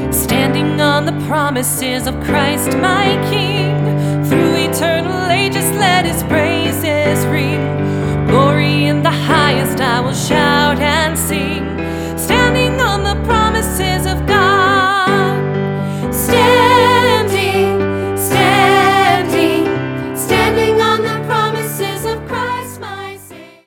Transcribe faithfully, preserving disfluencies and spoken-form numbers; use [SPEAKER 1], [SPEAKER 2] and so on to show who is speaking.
[SPEAKER 1] standing on the promises of Christ my King. Through eternal ages let his praises ring.